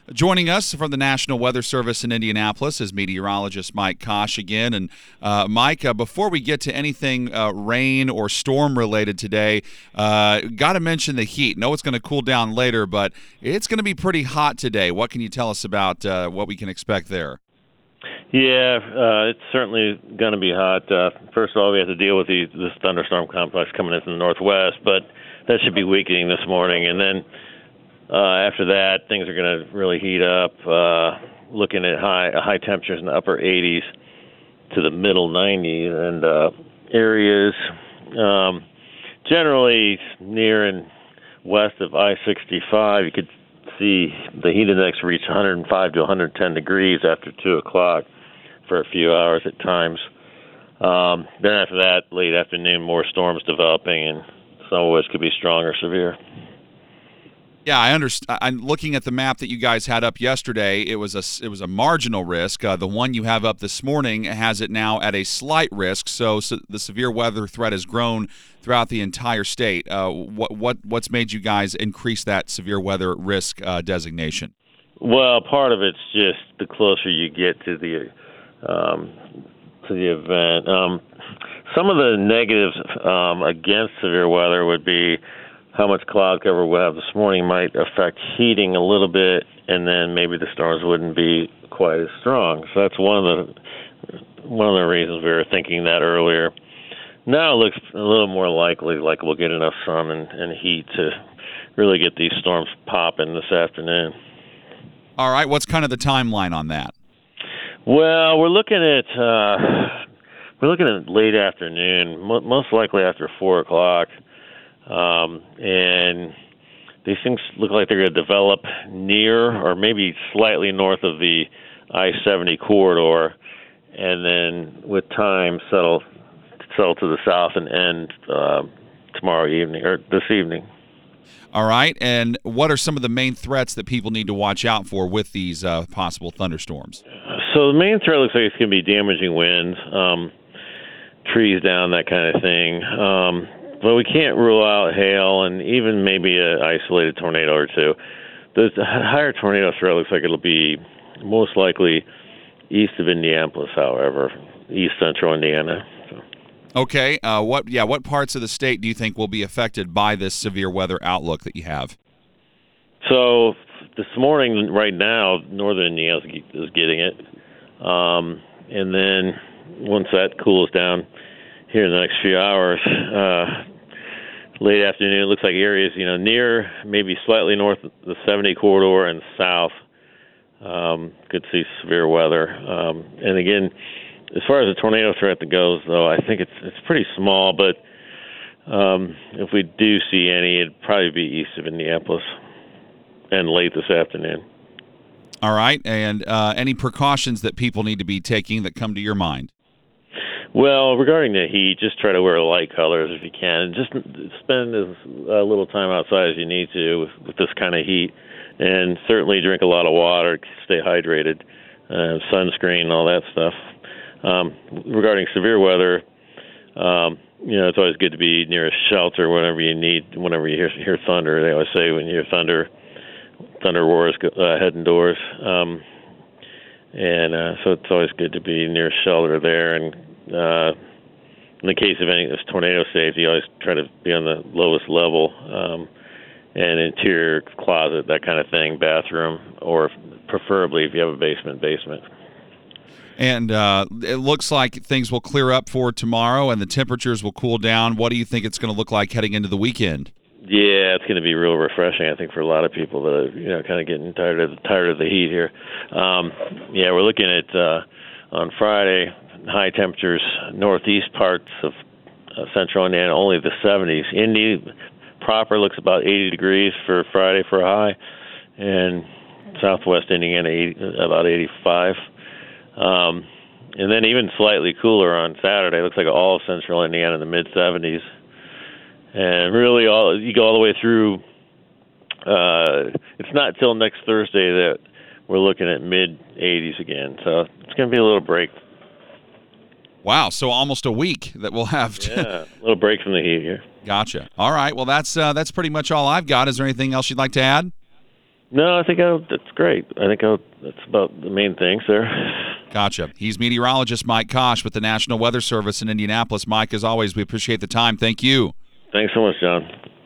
Joining us from the National Weather Service in Indianapolis is meteorologist Mike Kosh again. And Mike, before we get to anything rain or storm related today, got to mention the heat. Know it's going to cool down later, but it's going to be pretty hot today. What can you tell us about what we can expect there? Yeah, it's certainly going to be hot. First of all, we have to deal with this thunderstorm complex coming in from the northwest, but that should be weakening this morning. And then after that, things are going to really heat up, looking at high temperatures in the upper 80s to the middle 90s, and areas generally near and west of I-65, you could see the heat index reach 105 to 110 degrees after 2 o'clock for a few hours at times. Then after that, late afternoon, more storms developing, and some of which could be strong or severe. Yeah, I understand. I'm looking at the map that you guys had up yesterday. It was a marginal risk. The one you have up this morning has it now at a slight risk. So the severe weather threat has grown throughout the entire state. What's made you guys increase that severe weather risk designation? Well, part of it's just the closer you get to the event. Some of the negatives against severe weather would be how much cloud cover we'll have this morning might affect heating a little bit, and then maybe the storms wouldn't be quite as strong. So that's one of the reasons we were thinking that earlier. Now it looks a little more likely like we'll get enough sun and heat to really get these storms popping this afternoon. All right, what's kind of the timeline on that? Well, we're looking at late afternoon, most likely after 4 o'clock. And these things look like they're going to develop near or maybe slightly north of the I-70 corridor, and then with time settle to the south and end tomorrow evening or this evening. All right, and what are some of the main threats that people need to watch out for with these possible thunderstorms? So the main threat looks like it's going to be damaging winds, trees down, that kind of thing. But we can't rule out hail and even maybe an isolated tornado or two. The higher tornado threat looks like it'll be most likely east of Indianapolis, however, east central Indiana. Okay. What parts of the state do you think will be affected by this severe weather outlook that you have? So this morning, right now, northern Indiana is getting it. And then once that cools down here in the next few hours, late afternoon, it looks like areas, near, maybe slightly north of the 70 corridor and south could see severe weather. And again, as far as the tornado threat that goes, though, I think it's pretty small, but if we do see any, it'd probably be east of Indianapolis and late this afternoon. All right, and any precautions that people need to be taking that come to your mind? Well, regarding the heat, just try to wear light colors if you can, and just spend as little time outside as you need to with this kind of heat, and certainly drink a lot of water, stay hydrated, sunscreen, all that stuff. Regarding severe weather, it's always good to be near a shelter whenever you hear thunder. They always say when you hear thunder roars, head indoors. So it's always good to be near a shelter there. And in the case of any of this tornado safety, you always try to be on the lowest level, and interior closet, that kind of thing, bathroom, or preferably if you have a basement. And it looks like things will clear up for tomorrow and the temperatures will cool down. What do you think it's going to look like heading into the weekend? Yeah, it's going to be real refreshing, I think, for a lot of people that are, kind of getting tired of the heat here. We're looking at on Friday high temperatures northeast parts of central Indiana, only the 70s. Indy proper looks about 80 degrees for Friday for a high, and southwest Indiana about 85. And then even slightly cooler on Saturday. Looks like all of central Indiana in the mid-70s. And really, you go all the way through. It's not till next Thursday that we're looking at mid-80s again. So it's going to be a little break. Wow, so almost a week that we'll have. Yeah, a little break from the heat here. Gotcha. All right, well, that's pretty much all I've got. Is there anything else you'd like to add? No, I think that's great. That's about the main things there. Gotcha. He's meteorologist Mike Kosh with the National Weather Service in Indianapolis. Mike, as always, we appreciate the time. Thank you. Thanks so much, John.